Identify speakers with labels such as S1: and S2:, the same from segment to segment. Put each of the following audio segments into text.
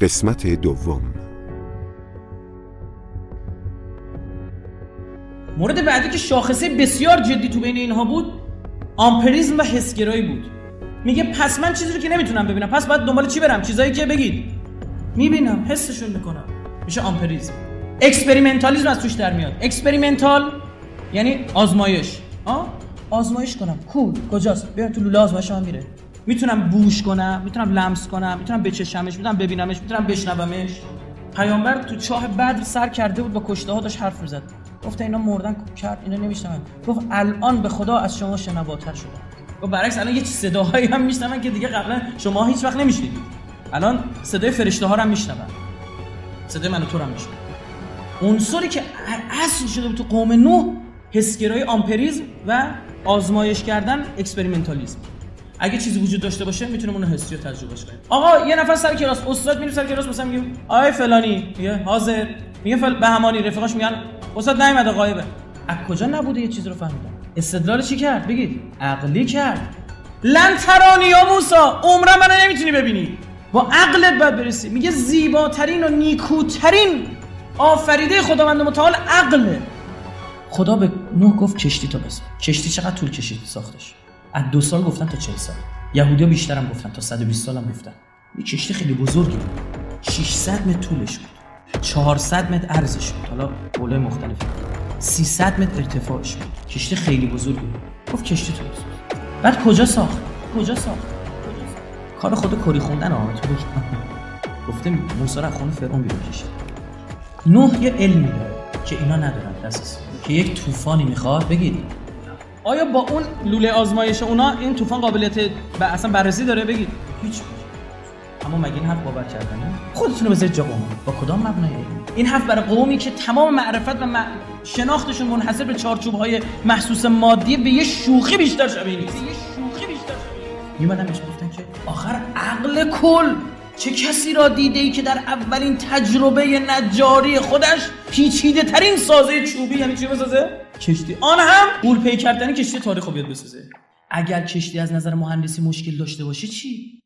S1: قسمت دوم.
S2: مورد بعدی که شاخصه بسیار جدی تو بین اینها بود آمپریزم و حسگرایی بود. میگه پس من چیزی رو که نمیتونم ببینم پس باید دنبال چی برم؟ چیزایی که بگید میبینم، حسشون میکنم، میشه آمپریزم. اکسپریمنتالیسم از توش در میاد. اکسپریمنتال یعنی آزمایش. آزمایش کنم. کجاست؟ ببین تو لوله آزمایش هم میره. میتونم بوش کنم، میتونم لمس کنم، میتونم بچشمش، میتونم ببینمش، میتونم بشنومش. پیامبر تو چاه بدر سر کرده بود با کشته ها داشت حرف میزد. گفت اینا مردن کرد، اینا نمیشنون. گفت الان به خدا از شما شنواتر شدن. و برعکس الان یه صداهایی هم میشنون که دیگه قبلا شما هیچ وقت نمیشنیدید. الان صدای فرشته ها رو هم میشنون. صدای من و تو رو هم میشنون. عنصری که اصل شده بود تو قوم نوح حسگرایی، آمپریزم و آزمایش کردن، اکسپریمنتالیسم. اگه چیزی وجود داشته باشه میتونیم اون حسی رو تجربهش کنیم. آقا یه نفر سر کلاس، استاد میره سر کلاس، مثلا میگه آی فلانی، میگه حاضر، میگه بهمانی، رفیقاش میگن استاد نیومده، غایبه. از کجا نبوده یه چیزی رو فهمیدن؟ استدلال چی کرد؟ بگید. عقلی کرد. لن ترانی یا موسی، عمرا منو نمیتونی ببینی. با عقلت باید برسی. میگه زیباترین و نیکوترین آفریده خداوند متعال عقله. خدا به نوح گفت کشتی تو بساز. کشتی چقدر طول کشید ساختش؟ از 2 سال گفتن تا 40 سال. یهودی‌ها بیشتر هم گفتن تا 120 سال هم گفتن. این کشتی خیلی بزرگی بود. 600 متر طولش بود. 400 متر عرضش بود. حالا قولای مختلفی. 300 متر ارتفاعش بود. کشتی خیلی بزرگی بود. گفت کشتی تو بساز. بعد کجا ساخت؟ کار خود کری خوندن آمد تو بگم. گفته موسی را خونه فرعون بیرون کشید. نوح یه علمی داره که اینا ندارن دسترسی. که یک طوفانی میخواد. بگید آیا با اون لوله آزمایش اونا این طوفان قابلیت اصلا بررسی داره؟ بگید هیچ. اما مگه این حرف باور کردنه؟ خودتون رو بذارید جا قوم. با کدام مبنای علمی؟ این حرف برای قومی که تمام معرفت و شناختشون منحصر به چارچوب‌های محسوس مادی به یه شوخی بیشتر شبیه نیست. میمدن بهش گفتن که آخر عقل کل چه کسی را دیده‌ای که در اولین تجربه نجاری خودش پیچیده ترین سازه چوبی، یعنی چی بسازه؟ کشتی. آن هم غول پی کردن کشتی تاریخو بیاد بسازه. اگر کشتی از نظر مهندسی مشکل داشته باشه چی؟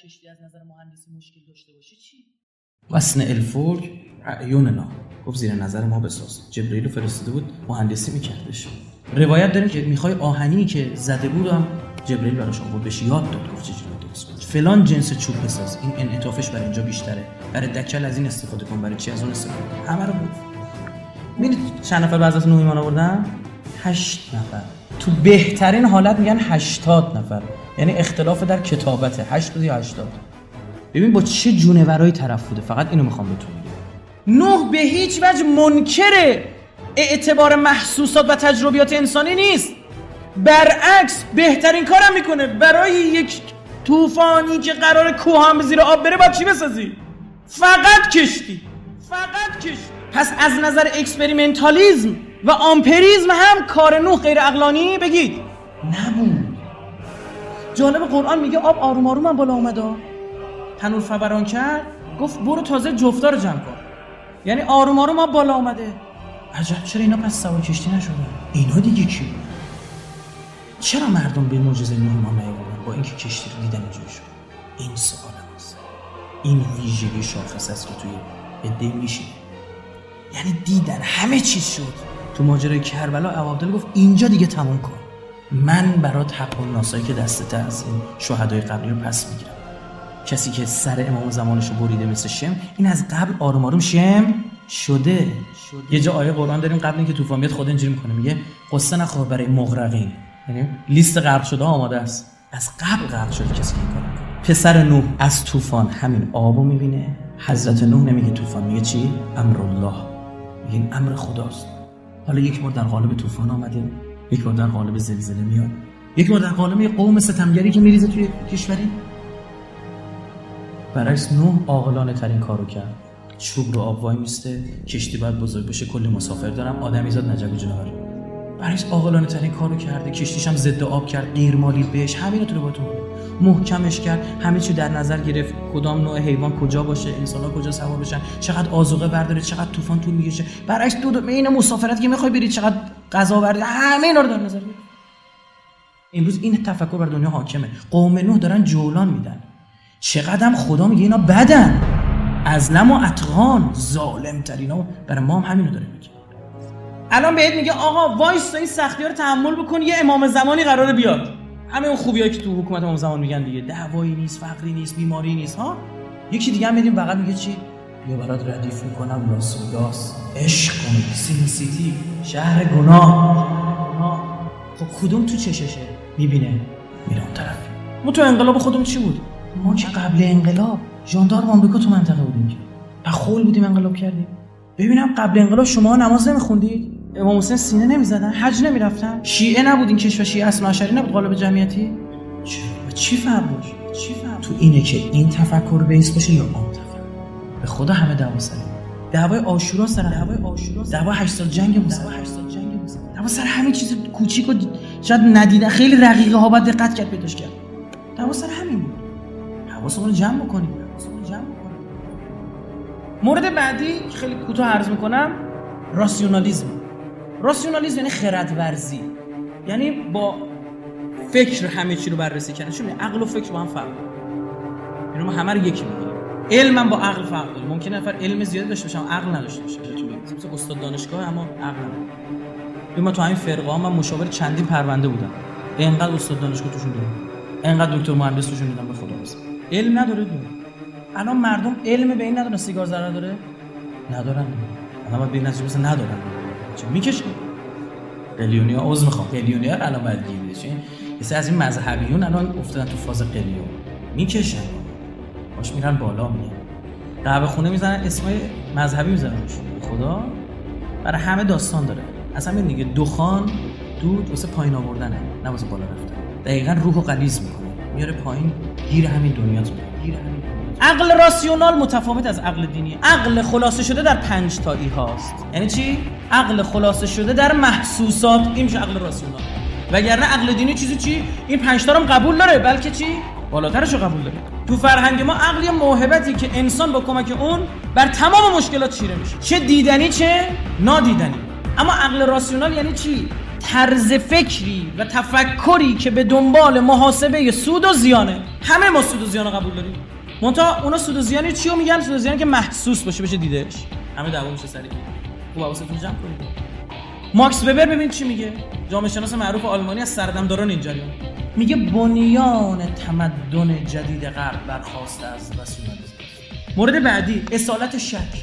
S2: وسن الفلک اعیننا، گفت زیر نظر ما بساز. جبرئیل رو فرستاده بود مهندسی میکردش. روایت داریم که میخوای آهنی که زده بود هم جبرئیل براش آورد بهش یاد داد، گفت چجوری درست کنی، فلان جنس چوب بساز، این انعطافش برای اینجا بیشتره، برای دکل از این استفاده کن، برای چی از اون استفاده کن. همه رو بود. ببینید چند نفر بعد از نوح ایمان آوردن؟ 8 نفر. تو بهترین حالت میگن 80 نفر. یعنی اختلاف در کتابته 80 یا 80. ببین با چه جونورایی طرف بوده. فقط اینو میخوام بهتون بگم. نوح به هیچ وجه منکر اعتبار محسوسات و تجربیات انسانی نیست. برعکس بهترین کارم میکنه. برای یک طوفانی که قرار کوه هم زیر آب بره باید چی بسازی؟ فقط کشتی. پس از نظر اکسپریمنتالیزم و آمپریزم هم کار نوح غیر عقلانی بگید نبود. جالب قرآن میگه آب آروم آروم هم بالا اومده. تنور فوران کرد، گفت برو تازه جفتا رو جمع کن. یعنی آروم آروم آب بالا اومده. عجب چرا اینا پس سوار کشتی نشدن؟ اینا دیگه کی؟ چرا مردم به معجزه نوح ایمان نیاوردن با اینکه کشتی رو دیدن اینجوری شد؟ این سوال هست. این ویژگی شاخص است که توی عده میشه. یعنی دیدن همه چیز شد. تو ماجرای کربلا عبدالله گفت اینجا دیگه تموم کن. من برات حق و ناسایی که دستت از این شهدای قبلی رو پس میگیرم. کسی که سر امام زمانش رو بریده مثل شم، این از قبل آروم آروم شم شده. یه جا آیه قرآن داریم قبل اینکه طوفان بیاد خدا اینجوری میکنه، میگه قصه نخور برای مغرقین. یعنی لیست غرق شده آماده است. از قبل غرق شده کسی این کارو میکنه. پسر نوح از طوفان همین آبو میبینه. حضرت نوح نمیگه طوفان، میگه چی؟ امرالله. میگه این امر خداست. حالا یک بار در قالب طوفان آمده، یک بار در قالب زلزله میاد، یک بار در قالب یه قوم ستمگری که میریزه توی کشوری. برعکس نوح عاقلانه ترین کارو کرد. چوب رو آب وای میسته، کشتی باید بزرگ بشه، کلی مسافر دارم، آدمیزاد نجب و جناور. برعکس عاقلانه ترین کارو کرده. کشتیش هم ضد آب کرد، غیرمالی بهش، همین رو تو باتون محکمش کرد. همه چی در نظر گرفت، کدام نوع حیوان کجا باشه، انسان‌ها کجا سوار بشن، چقدر آذوقه برداره، چقدر طوفان طول میکشه. برعکس دو این مسافرت که میخوای برید چقدر غذا برداره، همه اینا رو در نظر گرفت. امروز این تفکر بر دنیا حاکمه. قوم نوح دارن جولان میدن. چقدر هم خدا میگه اینا بدن. ازلم و اتقان، ظالم ترینا. برای ما هم همینو داره میگه. الان بهت میگه آقا وایس این سختی‌ها رو تحمل بکن، یه امام زمانی قراره بیاد. همه اون خوبیایی که تو حکومت امام زمان میگن دیگه، دعوایی نیست، فقری نیست، بیماری نیست ها. یکی دیگه هم میدیم بغل میگه چی؟ بیا برات ردیف میکنم لاسوداس، عشق کن، سین سیتی، شهر گناه. خب کدوم تو چششه؟ میبینه میره اون طرف. ما تو انقلاب خودمون چی بود؟ ما که قبل انقلاب ژاندارم آمریکا تو منطقه بودیم که بخول بودیم انقلاب کردیم. ببینم قبل انقلاب شما نماز نمیخوندید؟ امام حسین سینه نمیزدن؟ حج نمیرفتن؟ شیعه نبودین؟ کشف شیعه اصلا عشری نبود قالب جمعیتی؟ چی فرق داشت؟ تو اینه که این تفکر بیس باشه یا اون تفکر. به خدا همه دعوا سر دعوای عاشورا سر دعوا 8 سال جنگ بود، دعوا سر همین چیز کوچیک و شاید ندیدن خیلی رقیقه ها باید دقت کرد پیداش کرد. دعوا سر همین بود. حواسمون رو جمع کنیم. مورد بعدی خیلی کوتاه عرض میکنم، راسیونالیسم یعنی خردورزی، یعنی با فکر همه چی رو بررسی کردن. چون عقل و فکر با هم فرق داره. اینو ما همه رو یکی میگیریم. علم هم با عقل فرق داره. ممکنه نفر علم زیاد داشته باشه اما عقل نداشته باشه. مثلا استاد دانشگاه اما عقل نداره. ما تو همین فرقه ها من مشاور چندین پرونده بودم. اینقدر استاد دانشگاه توشون دیدم. اینقدر دکتر مهندس توشون دیدم به خدا واسه. علم نداره دیگه. الان مردم علم به این ندارن سیگار ضرر داره؟ ندارن. الان باید به این نتیجه ندارن. چه میکشه؟ قلیونیا عذر میخوام. قلیونیا الان باید گیر بشه. مثلا از این مذهبیون الان افتادن تو فاز قلیون. میکشن. باش میرن بالا میگن. قهوه خونه میزنن اسمای مذهبی میذارن روش. خدا برای همه داستان داره. اصلا این دیگه دخان دود واسه پایین آوردنه، نه واسه بالا رفتن. دقیقاً روحو غلیظ میکنه. میاره پایین گیر همین دنیات میره. عقل راسیونال متفاوت از عقل دینی. عقل خلاصه شده در 5 تایی هاست. یعنی چی؟ عقل خلاصه شده در محسوسات. این میشه عقل راسیونال. وگرنه عقل دینی چیزی چی؟ این 5 تا رو قبول داره، بلکه چی؟ بالاترش رو قبول داره. تو فرهنگ ما عقل یه موهبتی که انسان با کمک اون بر تمام مشکلات چیره میشه، چه دیدنی چه نادیدنی. اما عقل راسیونال یعنی چی؟ طرز فکری و تفکری که به دنبال محاسبه سود و زیانه. همه ما سود و زیان رو قبول داریم. منتها اونا سود و زیانی چیو میگن؟ سود و زیانی که محسوس باشه، بشه دیدش. همه دعوا میشه سری. خوب حواستون جمع کنید. ماکس وبر ببین چی میگه؟ جامعه شناس معروف آلمانی از سردمداران این جریان. میگه بنیان تمدن جدید غرب برخاسته از راسیونالیسم. مورد بعدی اصالت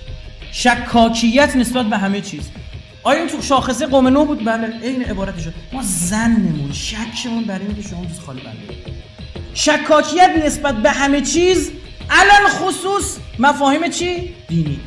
S2: شکاکیت نسبت به همه چیز. آیا این تو شاخصه قوم نو بود؟ بله، عین عبارتی شد. ما ظنمون، شکمون برای اینه که شما چیز خالی بنده. شکاکیت نسبت به همه چیز، علل خصوص مفاهیم چی؟ دینی.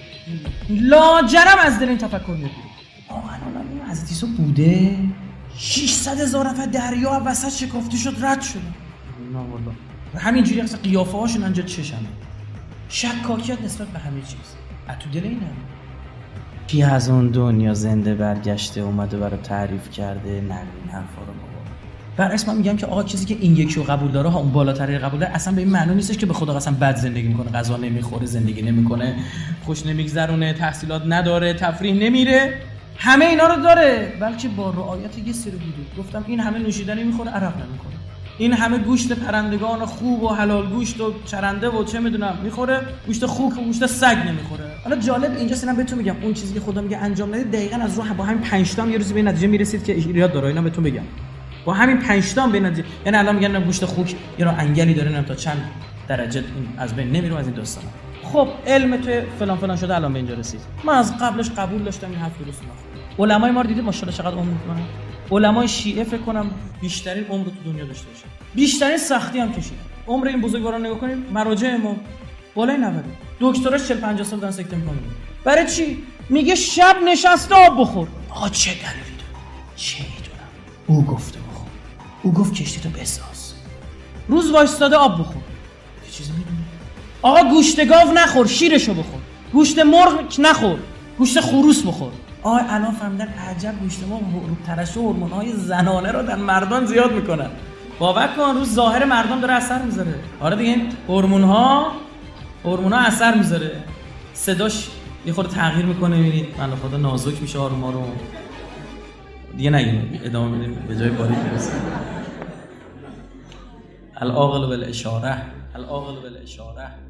S2: لاجرم از دل این تفکر میاد. الان این حضرت عیسی بوده 600,000 نفر دریا وسط شکافته شد رد شد. نه والله. همینجوری اصلا قیافه هاشون انجا چشمه. شکاکیت نسبت به همه چیز. تو دل اینه. کی از اون دنیا زنده برگشته اومده برای تعریف کرده؟ نه این حرفا رو بابا. برعکس من میگم که آقا کسی که این یکی رو قبول داره ها، اون بالاتری قبول داره، اصلا به این معنی نیستش که به خدا قسم بد زندگی میکنه، غذا نمیخوره، زندگی نمیکنه، خوش نمیگذرونه، تحصیلات نداره، تفریح نمیره. همه اینا رو داره، بلکه با رعایت یه سری حدود. گفتم این همه نوشیدنی میخوره، عرق نمیکنه. این همه گوشت پرندگان خوب و حلال گوشت و چرنده و چه میدونم میخوره، گوشت خوک و گوشت سگ نمیخوره. حالا جالب اینجاست، اینا بهتون میگم اون چیزی که خدا میگه انجام ندید دقیقاً از رو با همین 5 تا یه روزی به نتیجه میرسید که ایراد داره. اینا بهتون بگم با همین 5 تا به نتیجه، یعنی الان میگن گوشت خوک یه رو انگلی داره، نه تا چند درجه این از بین نمیره از این داستانا. خب علم تو فلان فلان شده الان به اینجا رسید. من از قبلش قبول داشتم این حرف درست نخوره. علمای ما رو دیدید ماشاءالله چقدر عمر میکنن. علمای شیعه فکر کنم بیشترین عمر تو دنیا داشته باشه، بیشترین سختی هم کشید. عمر این بزرگواران نگاه کنیم، مراجع ما بالای 90، دکتراش 40-50 سال دارن سکته میکنن. برای چی؟ میگه شب نشسته آب بخور. آقا چه دلیلی داره؟ چه میدونم، او گفته بخور، او گفت کشتی تو بساز. روز وایستاده آب بخور. یه چیزی میدونی؟ آقا گوشت گاو نخور، شیرشو بخور. گوشت مرغ نخور، گوشت خروس بخور. الان فهمیدن عجب گوشت مرغ ترشح هورمون‌های زنانه رو در مردان زیاد میکنن. باور کن روز ظاهر مردم داره اثر میذاره. آره دیگه هورمون‌ها اثر میذاره. صداش یه خورده تغییر میکنه، میبینید بنده خدا نازک میشه آروم آروم. دیگه نگیم، ادامه میدیم به جای باریک برسیم. العاقل بالاشاره